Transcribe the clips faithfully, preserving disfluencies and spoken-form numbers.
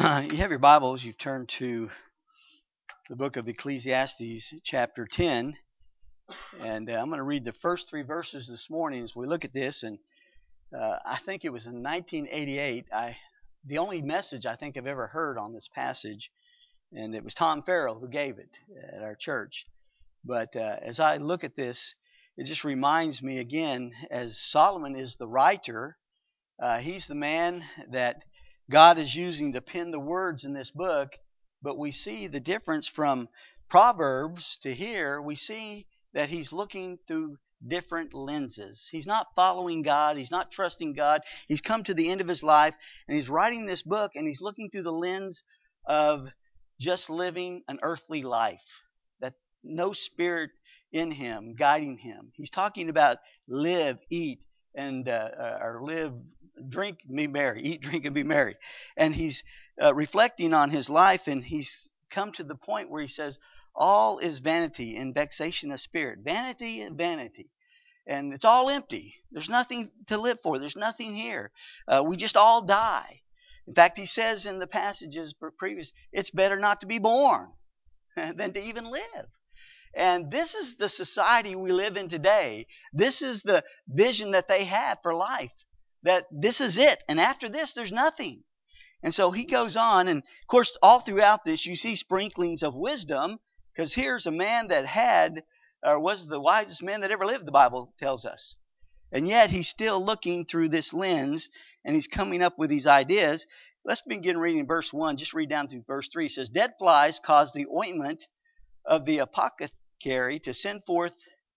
You have your Bibles, you've turned to the book of Ecclesiastes, chapter ten, and uh, I'm going to read the first three verses this morning as we look at this. And uh, I think it was in nineteen eighty-eight, I the only message I think I've ever heard on this passage, and it was Tom Farrell who gave it at our church. But uh, as I look at this, it just reminds me again, as Solomon is the writer, uh, he's the man that God is using to pen the words in this book. But we see the difference from Proverbs to here. We see that he's looking through different lenses. He's not following God. He's not trusting God. He's come to the end of his life, and he's writing this book, and he's looking through the lens of just living an earthly life, that no spirit in him guiding him. He's talking about live, eat, and uh, or live, drink, be merry, eat, drink, and be merry. And he's uh, reflecting on his life, and he's come to the point where he says, all is vanity and vexation of spirit. Vanity and vanity. And it's all empty. There's nothing to live for. There's nothing here. Uh, we just all die. In fact, he says in the passages previous, it's better not to be born than to even live. And this is the society we live in today. This is the vision that they have for life, that this is it. And after this, there's nothing. And so he goes on. And of course, all throughout this, you see sprinklings of wisdom, because here's a man that had, or was the wisest man that ever lived, the Bible tells us. And yet he's still looking through this lens, and he's coming up with these ideas. Let's begin reading verse one. Just read down through verse three. It says, dead flies cause the ointment of the apothecary to send forth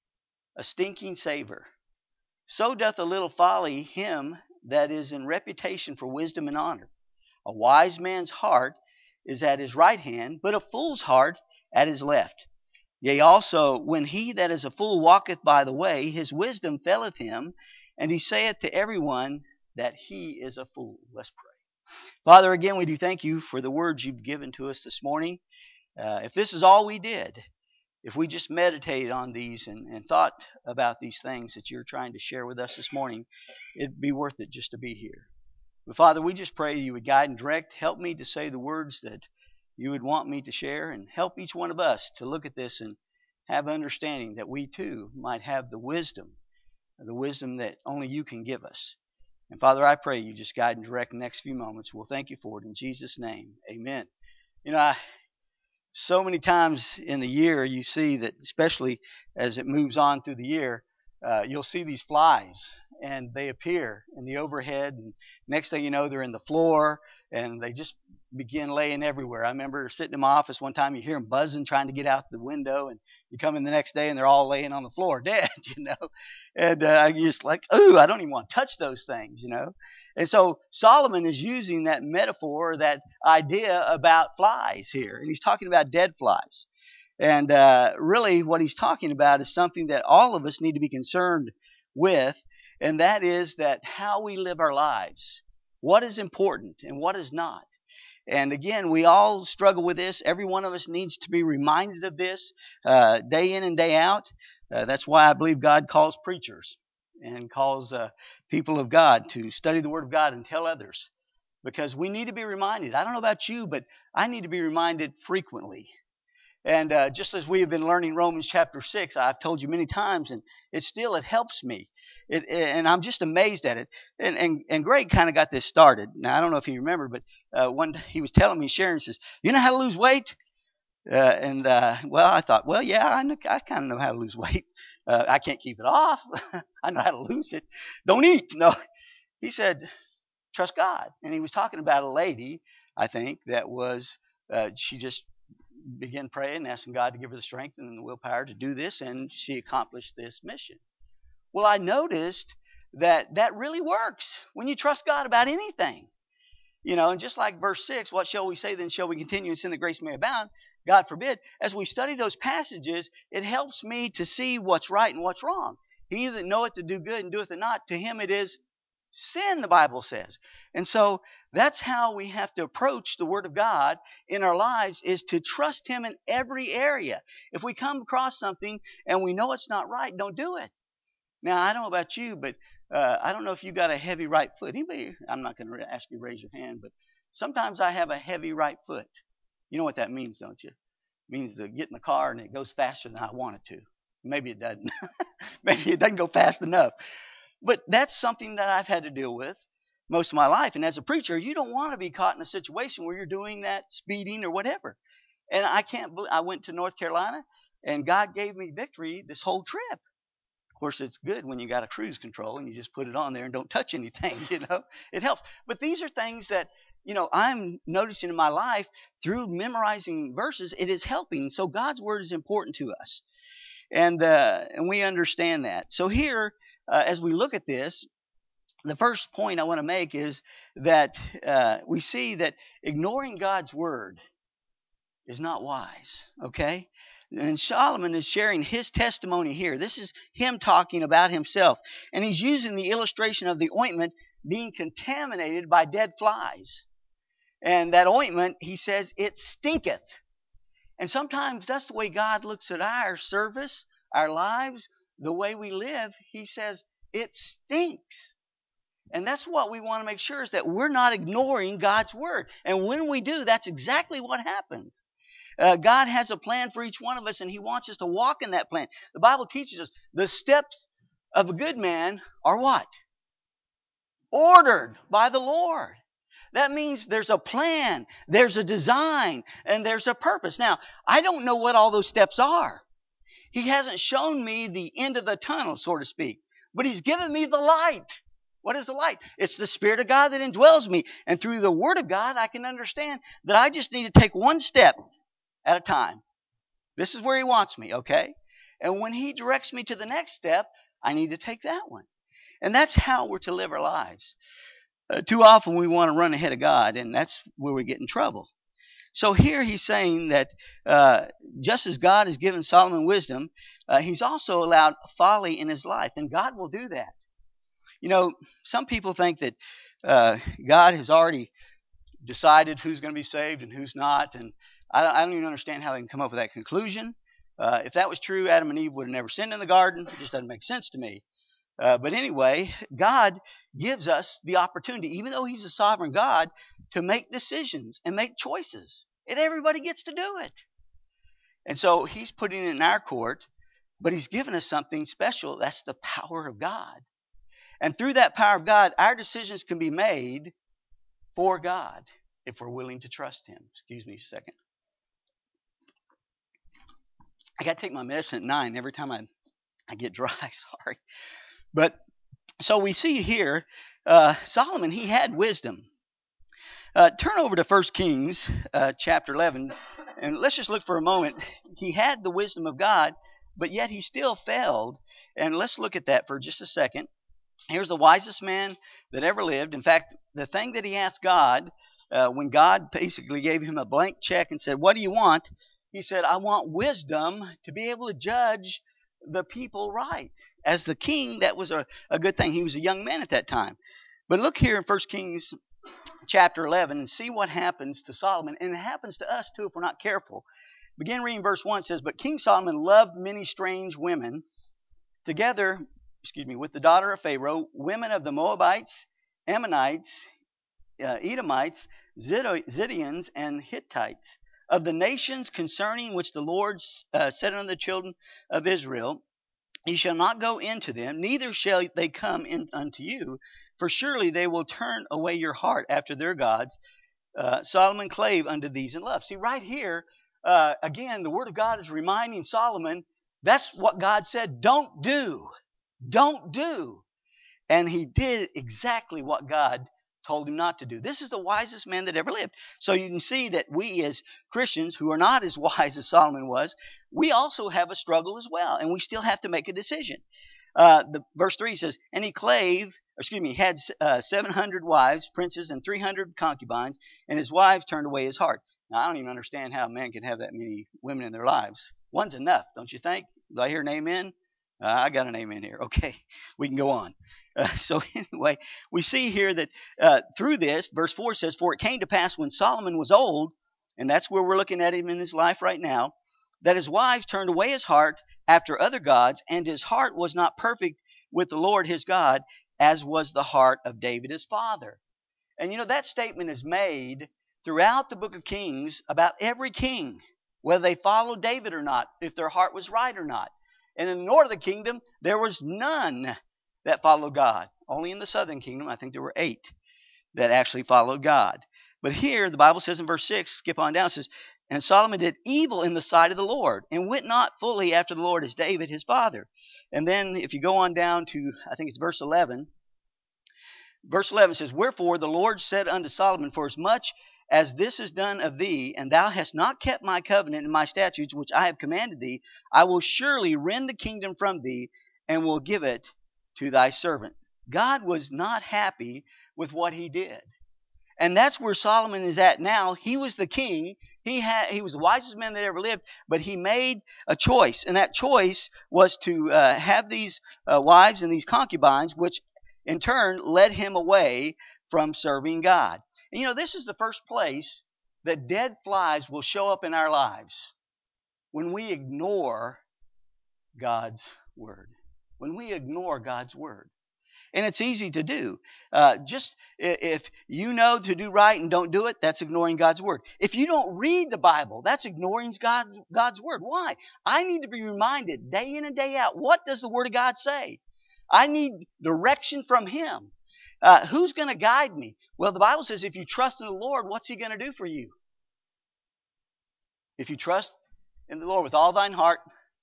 a stinking savor. So doth a little folly him that is in reputation for wisdom and honor. A wise man's heart is at his right hand, but a fool's heart at his left. Yea, also, when he that is a fool walketh by the way, his wisdom faileth him, and he saith to everyone that he is a fool. Let's pray. Father, again, we do thank you for the words you've given to us this morning. Uh, if this is all we did, if we just meditated on these and, and thought about these things that you're trying to share with us this morning, it'd be worth it just to be here. But Father, we just pray you would guide and direct. Help me to say the words that you would want me to share, and help each one of us to look at this and have understanding that we too might have the wisdom, the wisdom that only you can give us. And Father, I pray you just guide and direct the next few moments. We'll thank you for it in Jesus' name. Amen. You know, I, so many times in the year you see that, especially as it moves on through the year, uh, you'll see these flies, and they appear in the overhead, and next thing you know, they're in the floor, and they just begin laying everywhere. I remember sitting in my office one time, you hear them buzzing trying to get out the window, and you come in the next day and they're all laying on the floor dead, you know. And uh, you're just like, ooh, I don't even want to touch those things, you know. And so Solomon is using that metaphor, that idea about flies here, and he's talking about dead flies. And uh, really what he's talking about is something that all of us need to be concerned with, and that is that how we live our lives. What is important and what is not. And again, we all struggle with this. Every one of us needs to be reminded of this uh, day in and day out. Uh, that's why I believe God calls preachers and calls uh, people of God to study the Word of God and tell others. Because we need to be reminded. I don't know about you, but I need to be reminded frequently. And uh, just as we have been learning Romans chapter six, I've told you many times, and it still, it helps me. It, and I'm just amazed at it. And, and, and Greg kind of got this started. Now, I don't know if he remembered, but uh, one he was telling me, Sharon says, you know how to lose weight? Uh, and, uh, well, I thought, well, yeah, I, I kind of know how to lose weight. Uh, I can't keep it off. I know how to lose it. Don't eat. No. He said, trust God. And he was talking about a lady, I think, that was, uh, she just began praying and asking God to give her the strength and the willpower to do this, and she accomplished this mission. Well, I noticed that that really works when you trust God about anything. You know, and just like verse six, what shall we say then? Shall we continue in sin that grace may abound? God forbid. As we study those passages, it helps me to see what's right and what's wrong. He that knoweth to do good and doeth it not, to him it is sin, the Bible says. And so that's how we have to approach the Word of God in our lives, is to trust Him in every area. If we come across something and we know it's not right, don't do it. Now, I don't know about you, but uh, I don't know if you got a heavy right foot. Anybody? I'm not going to ask you to raise your hand, but Sometimes I have a heavy right foot. You know what that means, don't you? It means to get in the car and it goes faster than I want it to. Maybe it doesn't. Maybe it doesn't go fast enough. But that's something that I've had to deal with most of my life. And as a preacher, you don't want to be caught in a situation where you're doing that speeding or whatever. And I can't believe I went to North Carolina and God gave me victory this whole trip. Of course, it's good when you got a cruise control and you just put it on there and don't touch anything, you know. It helps. But these are things that, you know, I'm noticing in my life through memorizing verses, it is helping. So God's word is important to us. And uh, and we understand that. So here, uh, as we look at this, the first point I want to make is that uh, we see that ignoring God's word is not wise. Okay? And Solomon is sharing his testimony here. This is him talking about himself. And he's using the illustration of the ointment being contaminated by dead flies. And that ointment, he says, it stinketh. And sometimes that's the way God looks at our service, our lives, the way we live. He says, it stinks. And that's what we want to make sure is that we're not ignoring God's word. And when we do, that's exactly what happens. Uh, God has a plan for each one of us, and He wants us to walk in that plan. The Bible teaches us the steps of a good man are what? Ordered by the Lord. That means there's a plan, there's a design, and there's a purpose. Now, I don't know what all those steps are. He hasn't shown me the end of the tunnel, so to speak, but He's given me the light. What is the light? It's the Spirit of God that indwells me. And through the Word of God, I can understand that I just need to take one step at a time. This is where He wants me, okay? And when He directs me to the next step, I need to take that one. And that's how we're to live our lives. Uh, too often we want to run ahead of God, and that's where we get in trouble. So here he's saying that uh, just as God has given Solomon wisdom, uh, he's also allowed folly in his life, and God will do that. You know, some people think that uh, God has already decided who's going to be saved and who's not, and I, I don't even understand how they can come up with that conclusion. Uh, if that was true, Adam and Eve would have never sinned in the garden. It just doesn't make sense to me. Uh, but anyway, God gives us the opportunity, even though He's a sovereign God, to make decisions and make choices. And everybody gets to do it. And so He's putting it in our court, but He's given us something special. That's the power of God. And through that power of God, our decisions can be made for God if we're willing to trust Him. Excuse me a second. I got to take my medicine at nine every time I, I get dry. Sorry. But so we see here, uh, Solomon, he had wisdom. Uh, turn over to First Kings uh, chapter eleven, and let's just look for a moment. He had the wisdom of God, but yet he still failed. And let's look at that for just a second. Here's the wisest man that ever lived. In fact, the thing that he asked God, uh, when God basically gave him a blank check and said, what do you want? He said, I want wisdom to be able to judge the people right. As the king, that was a, a good thing. He was a young man at that time. But look here in First Kings chapter eleven and see what happens to Solomon. And it happens to us too if we're not careful. Begin reading verse one. It says, but King Solomon loved many strange women, together, excuse me, with the daughter of Pharaoh, women of the Moabites, Ammonites, uh, Edomites, Zidonians, and Hittites, of the nations concerning which the Lord uh, said unto the children of Israel, ye shall not go into them, neither shall they come in unto you, for surely they will turn away your heart after their gods. Uh, Solomon clave unto these in love. See, right here, uh, again, the Word of God is reminding Solomon that's what God said, don't do. Don't do. And he did exactly what God told him not to do. This is the wisest man that ever lived. So you can see that we as Christians who are not as wise as Solomon was, we also have a struggle as well, and we still have to make a decision. Uh, the verse three says, and he clave, excuse me, had uh, seven hundred wives, princes, and three hundred concubines, and his wives turned away his heart. Now, I don't even understand how a man can have that many women in their lives. One's enough, don't you think? Do I hear an amen? Uh, I got an amen here. Okay, we can go on. Uh, so anyway, we see here that uh, through this, verse four says, for it came to pass when Solomon was old, and that's where we're looking at him in his life right now, that his wives turned away his heart after other gods, and his heart was not perfect with the Lord his God, as was the heart of David his father. And you know, that statement is made throughout the book of Kings about every king, whether they followed David or not, if their heart was right or not. And in the north of the kingdom, there was none that followed God. Only in the southern kingdom, I think there were eight that actually followed God. But here, the Bible says in verse six, skip on down, it says, and Solomon did evil in the sight of the Lord, and went not fully after the Lord as David his father. And then if you go on down to, I think it's verse eleven, verse eleven says, wherefore the Lord said unto Solomon, for as much as this is done of thee, and thou hast not kept my covenant and my statutes which I have commanded thee, I will surely rend the kingdom from thee, and will give it to thy servant. God was not happy with what he did. And that's where Solomon is at now. He was the king. He had he was the wisest man that ever lived, but he made a choice. And that choice was to uh, have these uh, wives and these concubines, which in turn led him away from serving God. And you know, this is the first place that dead flies will show up in our lives, when we ignore God's word. When we ignore God's word. And it's easy to do. Uh, just if you know to do right and don't do it, that's ignoring God's word. If you don't read the Bible, that's ignoring God, God's word. Why? I need to be reminded day in and day out, what does the word of God say? I need direction from him. Uh, who's going to guide me? Well, the Bible says if you trust in the Lord, what's he going to do for you? If you trust in the Lord with all thine heart,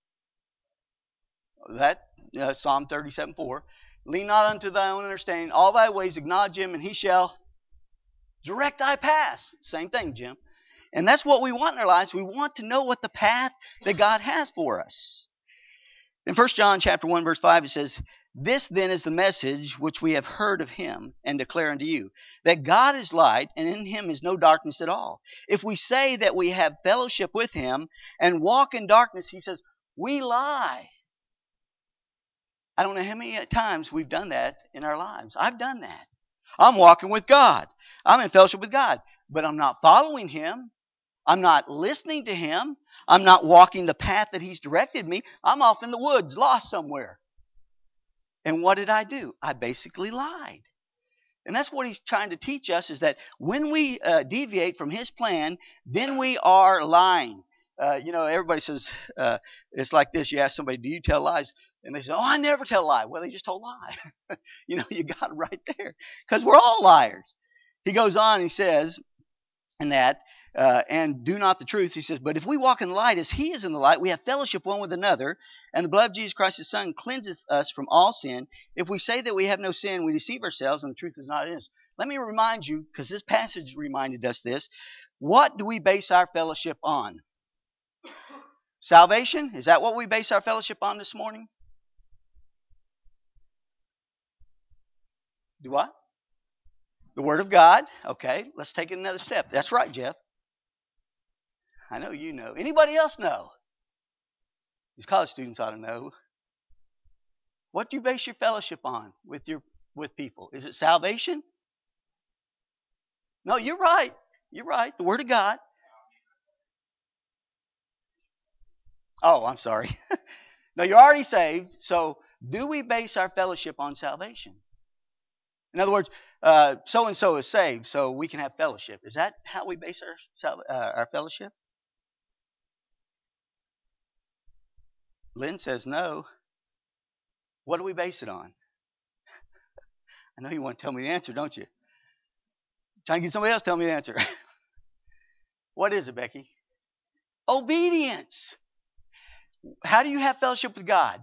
that uh, Psalm thirty-seven four, lean not unto thy own understanding, all thy ways acknowledge him, and he shall direct thy paths. Same thing, Jim. And that's what we want in our lives. We want to know what the path that God has for us. In First John chapter one, verse five, it says, this then is the message which we have heard of him and declare unto you, that God is light, and in him is no darkness at all. If we say that we have fellowship with him and walk in darkness, he says, we lie. I don't know how many times we've done that in our lives. I've done that. I'm walking with God. I'm in fellowship with God. But I'm not following him. I'm not listening to him. I'm not walking the path that he's directed me. I'm off in the woods, lost somewhere. And what did I do? I basically lied. And that's what he's trying to teach us, is that when we uh, deviate from his plan, then we are lying. Uh, you know, everybody says, uh, it's like this. You ask somebody, do you tell lies? And they say, oh, I never tell a lie. Well, they just told a lie. You know, you got it right there. Because we're all liars. He goes on and he says, and that, uh, and do not the truth. He says, but if we walk in the light as he is in the light, we have fellowship one with another, and the blood of Jesus Christ his Son cleanses us from all sin. If we say that we have no sin, we deceive ourselves, and the truth is not in us. Let me remind you, because this passage reminded us this, what do we base our fellowship on? Salvation? Is that what we base our fellowship on this morning? Do what? The Word of God. Okay, let's take it another step. That's right, Jeff. I know you know. Anybody else know? These college students ought to know. What do you base your fellowship on with your with people? Is it salvation? No, you're right. You're right. The Word of God. Oh, I'm sorry. No, you're already saved. So, do we base our fellowship on salvation? In other words, so and so is saved, so we can have fellowship. Is that how we base our uh, our fellowship? Lynn says no. What do we base it on? I know you want to tell me the answer, don't you? Trying to get somebody else to tell me the answer. What is it, Becky? Obedience. How do you have fellowship with God?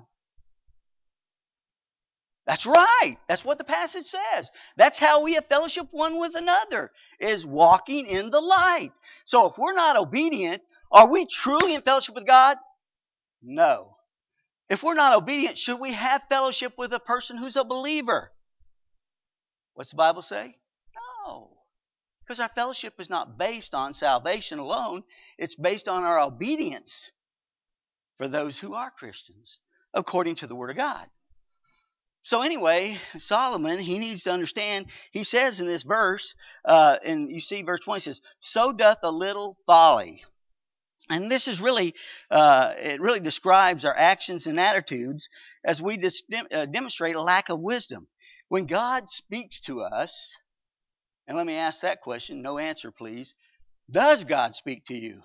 That's right. That's what the passage says. That's how we have fellowship one with another, is walking in the light. So if we're not obedient, are we truly in fellowship with God? No. If we're not obedient, should we have fellowship with a person who's a believer? What's the Bible say? No. Because our fellowship is not based on salvation alone. It's based on our obedience for those who are Christians, according to the Word of God. So anyway, Solomon, he needs to understand, he says in this verse, uh, and you see verse twenty says, so doth a little folly. And this is really, uh, it really describes our actions and attitudes as we dis- uh, demonstrate a lack of wisdom. When God speaks to us, And let me ask that question. No answer, please. Does God speak to you?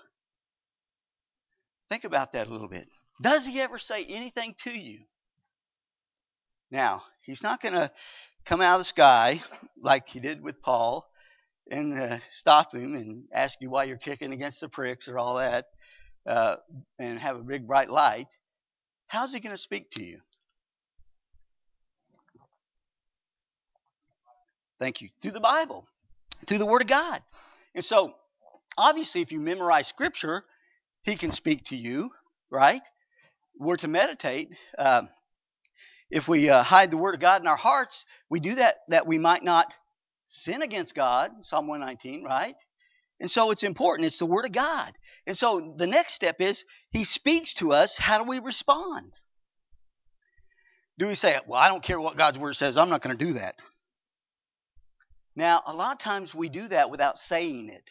Think about that a little bit. Does he ever say anything to you? Now, he's not going to come out of the sky like he did with Paul and uh, stop him and ask you why you're kicking against the pricks or all that uh, and have a big bright light. How's he going to speak to you? Thank you. Through the Bible, through the Word of God. And so, obviously, if you memorize Scripture, he can speak to you, right? We're to meditate. Uh, if we uh, hide the Word of God in our hearts, we do that that we might not sin against God, Psalm one nineteen, right? And so it's important. It's the Word of God. And so the next step is he speaks to us. How do we respond? Do we say, well, I don't care what God's Word says. I'm not going to do that. Now, a lot of times we do that without saying it,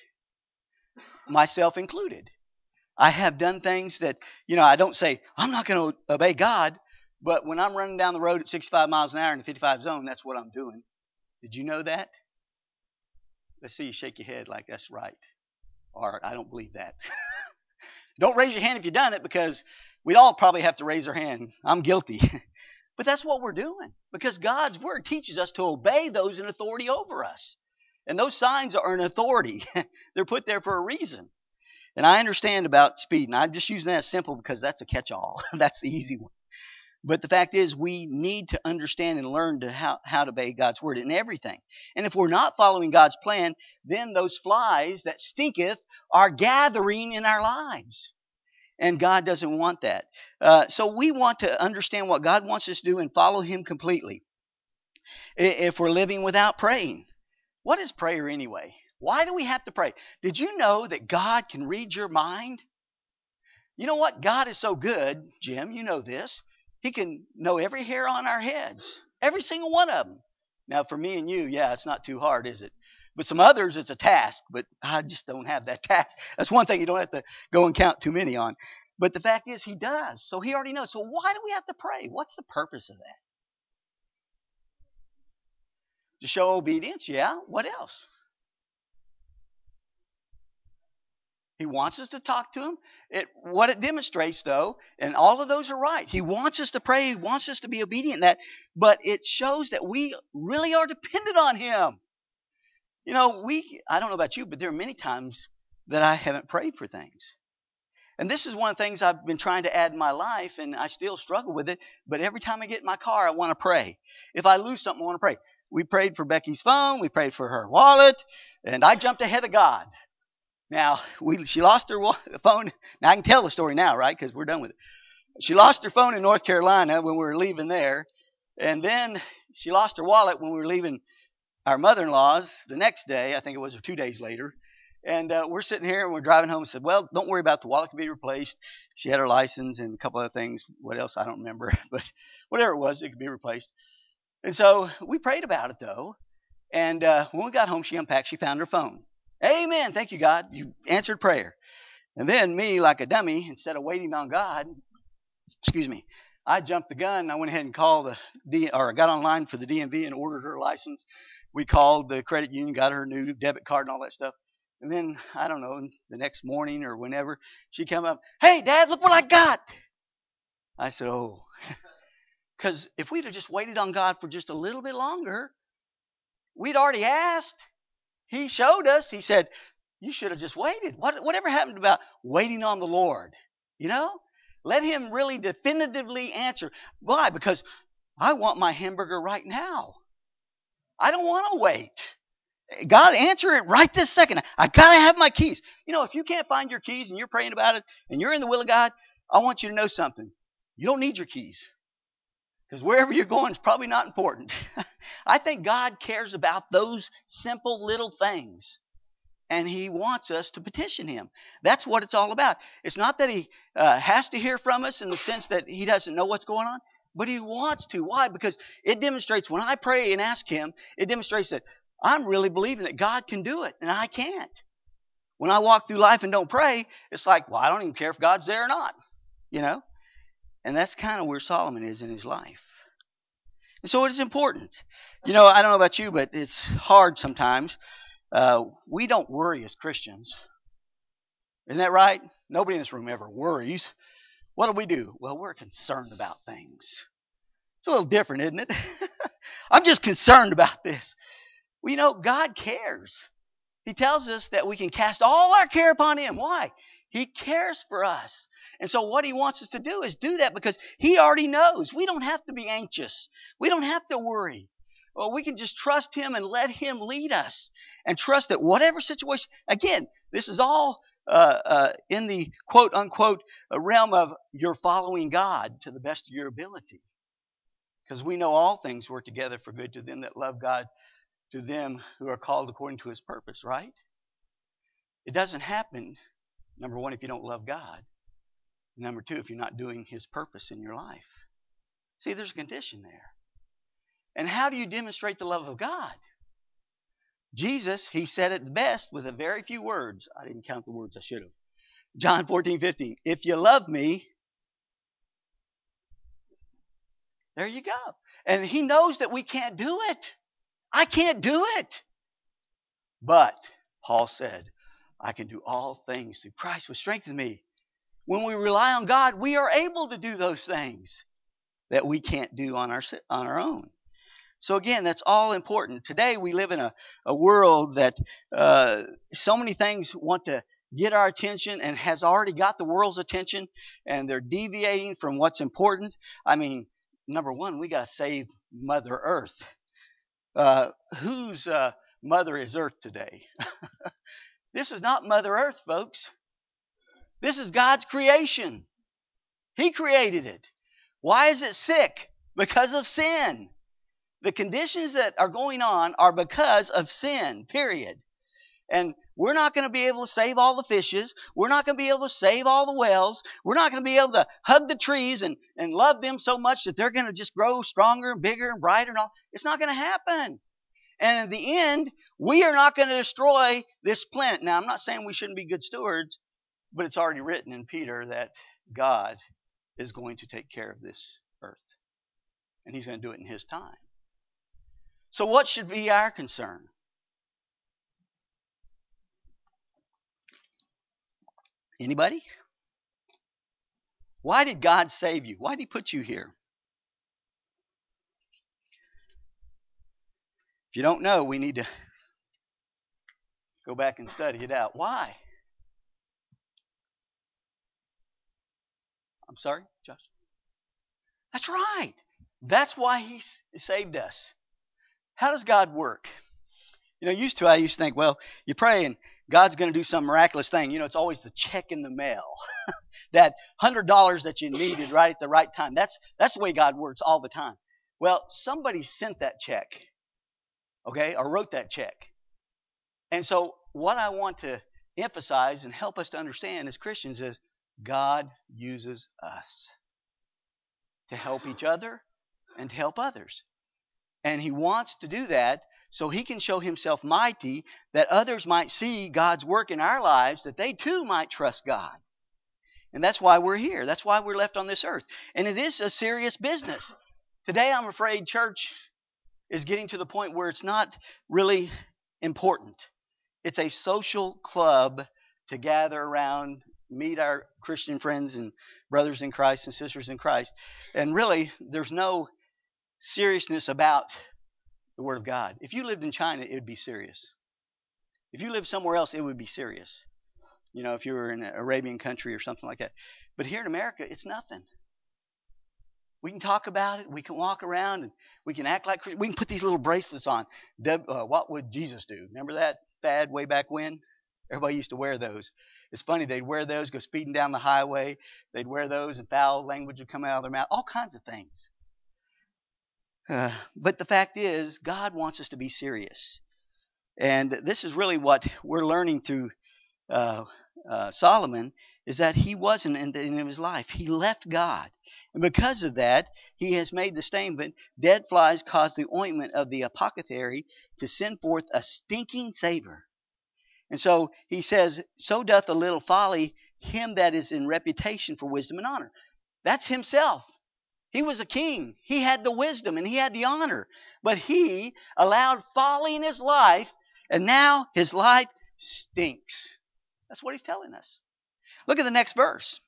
myself included. I have done things that, you know, I don't say, I'm not going to obey God, but when I'm running down the road at sixty-five miles an hour in the fifty-five zone, that's what I'm doing. Did you know that? Let's see you shake your head like that's right. Or I don't believe that. Don't raise your hand if you've done it, because we'd all probably have to raise our hand. I'm guilty. But that's what we're doing, because God's Word teaches us to obey those in authority over us. And those signs are an authority. They're put there for a reason. And I understand about speed, and I'm just using that as simple because that's a catch-all. That's the easy one. But the fact is, we need to understand and learn to how, how to obey God's Word in everything. And if we're not following God's plan, then those flies that stinketh are gathering in our lives. And God doesn't want that. Uh, so we want to understand what God wants us to do and follow Him completely. If we're living without praying, what is prayer anyway? Why do we have to pray? Did you know that God can read your mind? You know what? God is so good, Jim, you know this. He can know every hair on our heads, every single one of them. Now, for me and you, yeah, it's not too hard, is it? But some others, it's a task, but I just don't have that task. That's one thing you don't have to go and count too many on. But the fact is, he does. So he already knows. So why do we have to pray? What's the purpose of that? To show obedience, yeah. What else? He wants us to talk to him. It, what it demonstrates, though, and all of those are right. He wants us to pray. He wants us to be obedient in that. But it shows that we really are dependent on him. You know, we, I don't know about you, but there are many times that I haven't prayed for things. And this is one of the things I've been trying to add in my life, and I still struggle with it. But every time I get in my car, I want to pray. If I lose something, I want to pray. We prayed for Becky's phone. We prayed for her wallet. And I jumped ahead of God. Now, we, she lost her phone. Now, I can tell the story now, right, because we're done with it. She lost her phone in North Carolina when we were leaving there. And then she lost her wallet when we were leaving our mother-in-law's the next day. I think it was two days later. And uh, we're sitting here and we're driving home and said, well, don't worry about the wallet. It can be replaced. She had her license and a couple other things. What else? I don't remember. But whatever it was, it could be replaced. And so we prayed about it, though. And uh, when we got home, she unpacked. She found her phone. Amen. Thank you, God. You answered prayer. And then me, like a dummy, instead of waiting on God, excuse me, I jumped the gun. And I went ahead and called the D, or got online for the D M V and ordered her license. We called the credit union, got her new debit card and all that stuff. And then, I don't know, the next morning or whenever, she came up, hey, Dad, look what I got. I said, oh. Because if we'd have just waited on God for just a little bit longer, we'd already asked. He showed us. He said, you should have just waited. What, whatever happened about waiting on the Lord? You know? Let him really definitively answer. Why? Because I want my hamburger right now. I don't want to wait. God, answer it right this second. I got to have my keys. You know, if you can't find your keys and you're praying about it and you're in the will of God, I want you to know something. You don't need your keys. Because wherever you're going is probably not important. I think God cares about those simple little things. And he wants us to petition him. That's what it's all about. It's not that he uh, has to hear from us in the sense that he doesn't know what's going on, but he wants to. Why? Because it demonstrates when I pray and ask him, it demonstrates that I'm really believing that God can do it and I can't. When I walk through life and don't pray, it's like, well, I don't even care if God's there or not, you know? And that's kind of where Solomon is in his life. And so it is important. You know, I don't know about you, but it's hard sometimes Uh, we don't worry as Christians. Isn't that right? Nobody in this room ever worries. What do we do? Well, we're concerned about things. It's a little different, isn't it? I'm just concerned about this. Well, you know, God cares. He tells us that we can cast all our care upon Him. Why? He cares for us. And so what He wants us to do is do that because He already knows. We don't have to be anxious. We don't have to worry. Well, we can just trust Him and let Him lead us and trust that whatever situation, again, this is all uh, uh, in the quote unquote realm of you're following God to the best of your ability. Because we know all things work together for good to them that love God, to them who are called according to His purpose, right? It doesn't happen, number one, if you don't love God. Number two, if you're not doing His purpose in your life. See, there's a condition there. And how do you demonstrate the love of God? Jesus, He said it best with a very few words. I didn't count the words, I should have. John fourteen fifteen. If you love me, there you go. And He knows that we can't do it. I can't do it. But Paul said, I can do all things through Christ who strengthens me. When we rely on God, we are able to do those things that we can't do on our on our own. So again, that's all important. Today we live in a, a world that uh, so many things want to get our attention and has already got the world's attention, and they're deviating from what's important. I mean, number one, we got to save Mother Earth. Uh, whose uh, mother is Earth today? This is not Mother Earth, folks. This is God's creation. He created it. Why is it sick? Because of sin. The conditions that are going on are because of sin, period. And we're not going to be able to save all the fishes. We're not going to be able to save all the whales. We're not going to be able to hug the trees and, and love them so much that they're going to just grow stronger and bigger and brighter and all. It's not going to happen. And in the end, we are not going to destroy this planet. Now, I'm not saying we shouldn't be good stewards, but it's already written in Peter that God is going to take care of this earth. And He's going to do it in His time. So what should be our concern? Anybody? Why did God save you? Why did He put you here? If you don't know, we need to go back and study it out. Why? I'm sorry, Josh? That's right. That's why He saved us. How does God work? You know, used to, I used to think, well, you pray and God's going to do some miraculous thing. You know, it's always the check in the mail. That one hundred dollars that you needed right at the right time. That's, that's the way God works all the time. Well, somebody sent that check, okay, or wrote that check. And so what I want to emphasize and help us to understand as Christians is God uses us to help each other and to help others. And He wants to do that so He can show Himself mighty, that others might see God's work in our lives, that they too might trust God. And that's why we're here. That's why we're left on this earth. And it is a serious business. Today, I'm afraid church is getting to the point where it's not really important. It's a social club to gather around, meet our Christian friends and brothers in Christ and sisters in Christ. And really, there's no seriousness about the Word of God. If you lived in China, it would be serious. If you lived somewhere else, it would be serious. You know, if you were in an Arabian country or something like that. But here in America, it's nothing. We can talk about it. We can walk around and we can act like we can put these little bracelets on. Uh, what would Jesus do? Remember that fad way back when? Everybody used to wear those. It's funny, they'd wear those, go speeding down the highway. They'd wear those and foul language would come out of their mouth. All kinds of things. Uh, but the fact is, God wants us to be serious. And this is really what we're learning through uh, uh, Solomon, is that he wasn't in the end of his life. He left God. And because of that, he has made the statement, dead flies cause the ointment of the apothecary to send forth a stinking savor. And so he says, so doth a little folly him that is in reputation for wisdom and honor. That's himself. He was a king. He had the wisdom and he had the honor. But he allowed folly in his life, And now his life stinks. That's what he's telling us. Look at the next verse.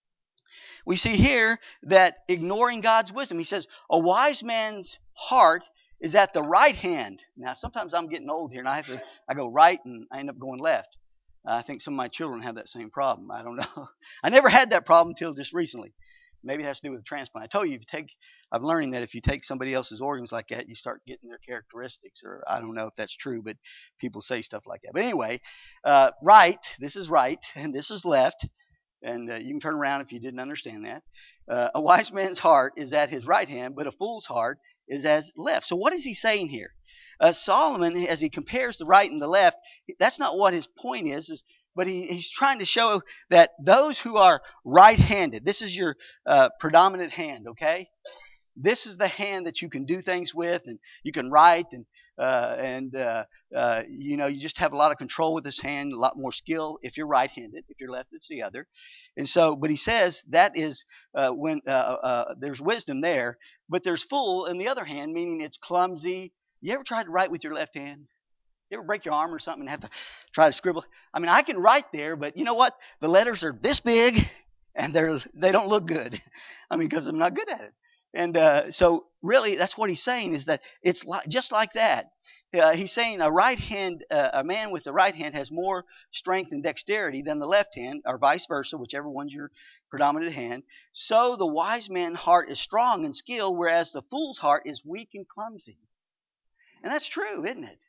We see here that ignoring God's wisdom, he says, a wise man's heart is at the right hand. Now, sometimes I'm getting old here, and I have to, I go right, and I end up going left. Uh, I think some of my children have that same problem. I don't know. I never had that problem until just recently. Maybe it has to do with a transplant. I told you, if you take, I'm learning that if you take somebody else's organs like that, you start getting their characteristics. Or I don't know if that's true, but people say stuff like that. But anyway, uh, right, this is right, and this is left. And uh, you can turn around if you didn't understand that. Uh, a wise man's heart is at his right hand, but a fool's heart is as left. So what is he saying here? Uh, Solomon, as he compares the right and the left, that's not what his point is, is but he, he's trying to show that those who are right-handed, this is your uh, predominant hand, okay? This is the hand that you can do things with, and you can write, and uh, and uh, uh, you know you just have a lot of control with this hand, a lot more skill if you're right-handed. If you're left, it's the other. And so, but he says that is uh, when uh, uh, there's wisdom there, but there's fool in the other hand, meaning it's clumsy. You ever tried to write with your left hand? You ever break your arm or something and have to try to scribble? I mean, I can write there, but you know what? The letters are this big, and they're they don't look good. I mean, because I'm not good at it. And uh, so, really, that's what he's saying is that it's li- just like that. Uh, he's saying a right hand, uh, a man with the right hand has more strength and dexterity than the left hand, or vice versa, whichever one's your predominant hand. So the wise man's heart is strong and skilled, whereas the fool's heart is weak and clumsy. And that's true, isn't it?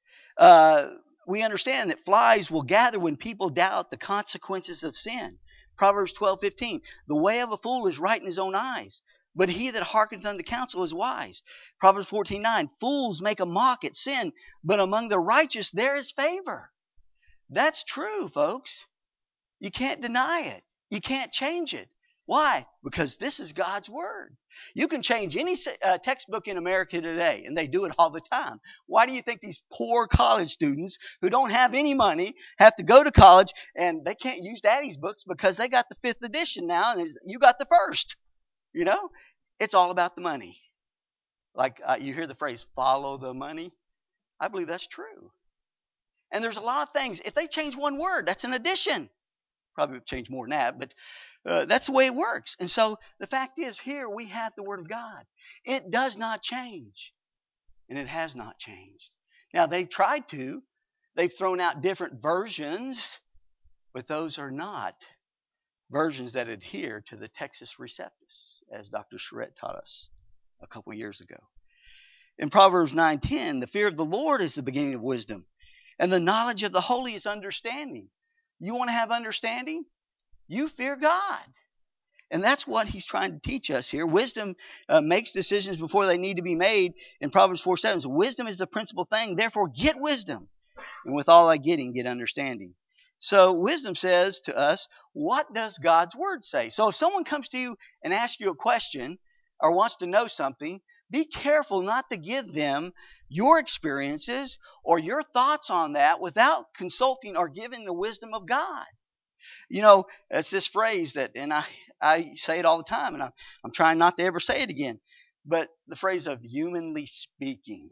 Uh, we understand that flies will gather when people doubt the consequences of sin. Proverbs twelve fifteen. The way of a fool is right in his own eyes, but he that hearkeneth unto counsel is wise. Proverbs fourteen nine. Fools make a mock at sin, but among the righteous there is favor. That's true, folks. You can't deny it. You can't change it. Why? Because this is God's Word. You can change any uh, textbook in America today, and they do it all the time. Why do you think these poor college students who don't have any money have to go to college and they can't use daddy's books because they got the fifth edition now and you got the first? You know? It's all about the money. Like uh, you hear the phrase, follow the money. I believe that's true. And there's a lot of things. If they change one word, that's an addition. Probably change more than that, but uh, that's the way it works. And so the fact is, here we have the Word of God. It does not change, and it has not changed. Now, they've tried to. They've thrown out different versions, but those are not versions that adhere to the Textus Receptus, as Doctor Charette taught us a couple years ago. In Proverbs nine ten, the fear of the Lord is the beginning of wisdom, and the knowledge of the holy is understanding. You want to have understanding? You fear God. And that's what he's trying to teach us here. Wisdom uh, makes decisions before they need to be made. In Proverbs four seven, so wisdom is the principal thing. Therefore, get wisdom. And with all thy getting, get understanding. So wisdom says to us, what does God's Word say? So if someone comes to you and asks you a question or wants to know something, be careful not to give them your experiences or your thoughts on that without consulting or giving the wisdom of God. You know, it's this phrase that, and I, I say it all the time, and I'm, I'm trying not to ever say it again, but the phrase of humanly speaking.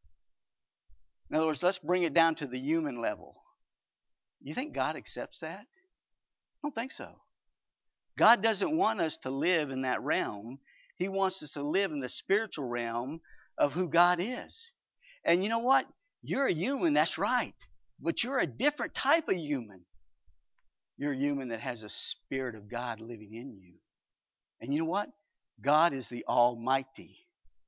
In other words, let's bring it down to the human level. You think God accepts that? I don't think so. God doesn't want us to live in that realm. He wants us to live in the spiritual realm of who God is. And you know what? You're a human, that's right. But you're a different type of human. You're a human that has a Spirit of God living in you. And you know what? God is the Almighty.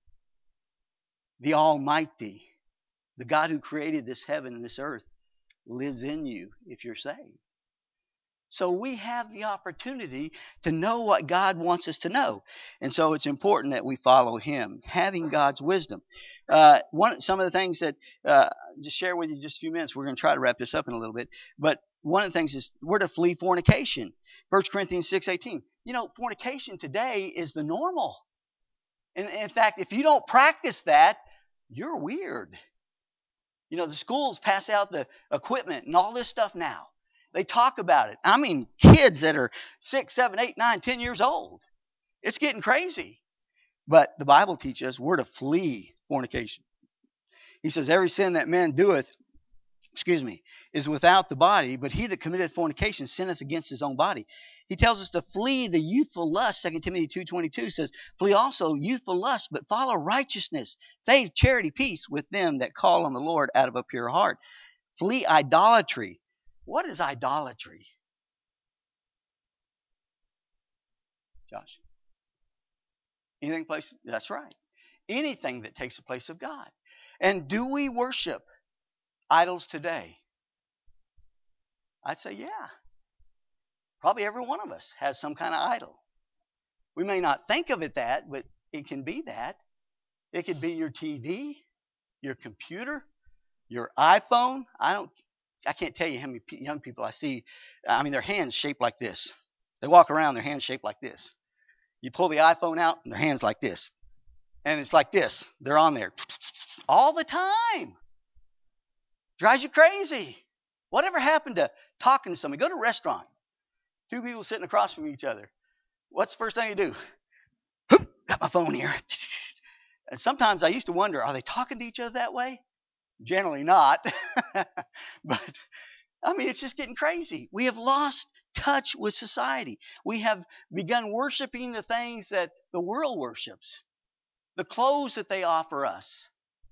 The Almighty. The God who created this heaven and this earth lives in you if you're saved. So we have the opportunity to know what God wants us to know. And so it's important that we follow Him, having God's wisdom. Uh, one, some of the things that, uh, just share with you just a few minutes. We're going to try to wrap this up in a little bit. But one of the things is we're to flee fornication. First Corinthians six eighteen. You know, fornication today is the normal. And in fact, if you don't practice that, you're weird. You know, the schools pass out the equipment and all this stuff now. They talk about it. I mean, kids that are six, seven, eight, nine, ten years old. It's getting crazy. But the Bible teaches us we're to flee fornication. He says, every sin that man doeth, excuse me, is without the body, but he that committeth fornication sinneth against his own body. He tells us to flee the youthful lust. Second Timothy two twenty-two says, flee also youthful lust, but follow righteousness, faith, charity, peace with them that call on the Lord out of a pure heart. Flee idolatry. What is idolatry, Josh? Anything place? That's right. Anything that takes the place of God. And do we worship idols today? I'd say, yeah. Probably every one of us has some kind of idol. We may not think of it that, but it can be that. It could be your T V, your computer, your iPhone. I don't. I can't tell you how many young people I see. I mean, their hands shaped like this. They walk around, their hands shaped like this. You pull the iPhone out, and their hands like this, and it's like this. They're on there all the time. Drives you crazy. Whatever happened to talking to somebody? Go to a restaurant. Two people sitting across from each other. What's the first thing you do? Got my phone here. And sometimes I used to wonder, are they talking to each other that way? Generally not. But, I mean, it's just getting crazy. We have lost touch with society. We have begun worshiping the things that the world worships, the clothes that they offer us,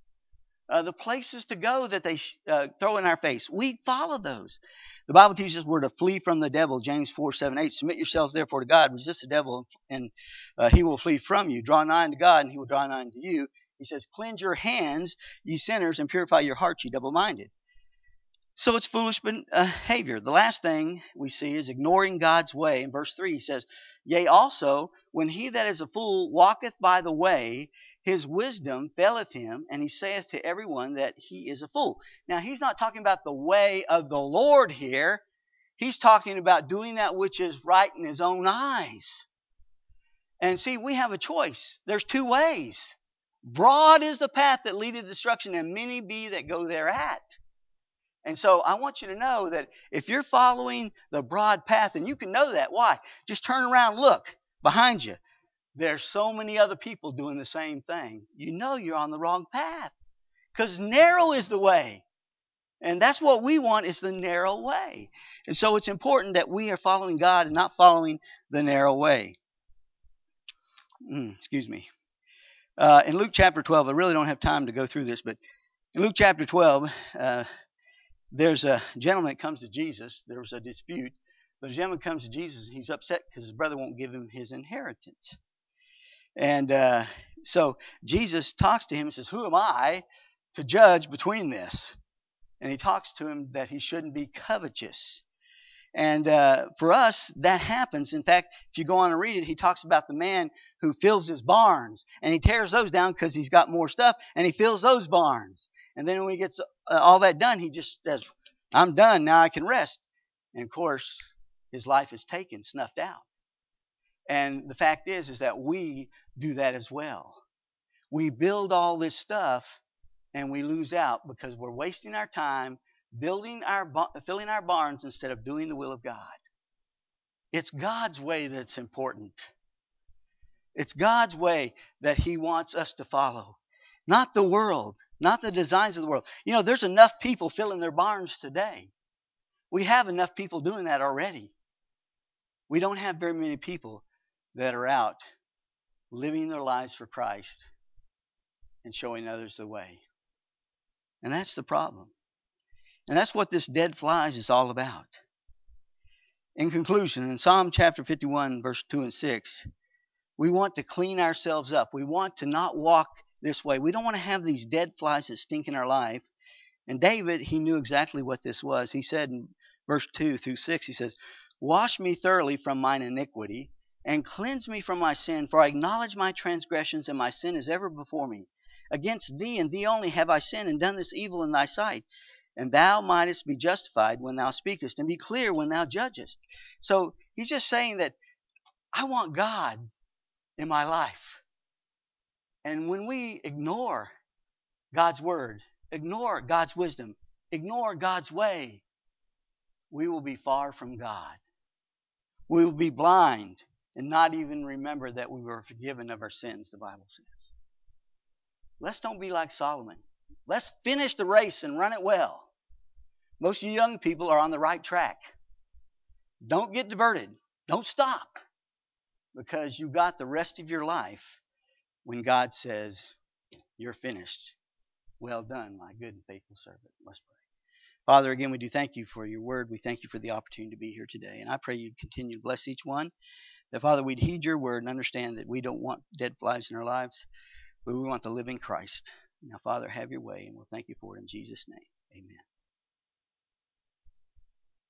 uh, the places to go that they uh, throw in our face. We follow those. The Bible teaches us we're to flee from the devil. James four, seven, eight. Submit yourselves therefore to God. Resist the devil, and uh, he will flee from you. Draw nigh unto God, and he will draw nigh unto you. He says, cleanse your hands, ye sinners, and purify your hearts, ye double-minded. So it's foolish behavior. The last thing we see is ignoring God's way. In verse three, he says, yea, also, when he that is a fool walketh by the way, his wisdom faileth him, and he saith to everyone that he is a fool. Now, he's not talking about the way of the Lord here. He's talking about doing that which is right in his own eyes. And see, we have a choice. There's two ways. Broad is the path that leadeth to destruction, and many be that go thereat. And so I want you to know that if you're following the broad path, and you can know that, why? Just turn around, look behind you. There's so many other people doing the same thing. You know you're on the wrong path, because narrow is the way. And that's what we want, is the narrow way. And so it's important that we are following God and not following the narrow way. Mm, excuse me. Uh, in Luke chapter twelve, I really don't have time to go through this, but in Luke chapter twelve, uh, there's a gentleman that comes to Jesus. There was a dispute. But a gentleman comes to Jesus, and he's upset because his brother won't give him his inheritance. And uh, so Jesus talks to him and says, who am I to judge between this? And he talks to him that he shouldn't be covetous. And uh, for us, that happens. In fact, if you go on and read it, he talks about the man who fills his barns. And he tears those down because he's got more stuff, and he fills those barns. And then when he gets uh, all that done, he just says, I'm done, now I can rest. And of course, his life is taken, snuffed out. And the fact is, is that we do that as well. We build all this stuff, and we lose out because we're wasting our time building our, filling our barns instead of doing the will of God. It's God's way that's important. It's God's way that he wants us to follow. Not the world, not the designs of the world. You know, there's enough people filling their barns today. We have enough people doing that already. We don't have very many people that are out living their lives for Christ and showing others the way. And that's the problem. And that's what this dead flies is all about. In conclusion, in Psalm chapter fifty-one, verse two and six, we want to clean ourselves up. We want to not walk this way. We don't want to have these dead flies that stink in our life. And David, he knew exactly what this was. He said in verse two through six, he says, wash me thoroughly from mine iniquity, and cleanse me from my sin, for I acknowledge my transgressions, and my sin is ever before me. Against thee and thee only have I sinned, and done this evil in thy sight. And thou mightest be justified when thou speakest, and be clear when thou judgest. So he's just saying that I want God in my life. And when we ignore God's word, ignore God's wisdom, ignore God's way, we will be far from God. We will be blind and not even remember that we were forgiven of our sins, the Bible says. Let's don't be like Solomon. Let's finish the race and run it well. Most of you young people are on the right track. Don't get diverted. Don't stop, because you got the rest of your life when God says, you're finished. Well done, my good and faithful servant. Let's pray. Father, again, we do thank you for your word. We thank you for the opportunity to be here today. And I pray you continue to bless each one. That, Father, we'd heed your word and understand that we don't want dead flies in our lives, but we want the living Christ. Now, Father, have your way, and we'll thank you for it in Jesus' name. Amen.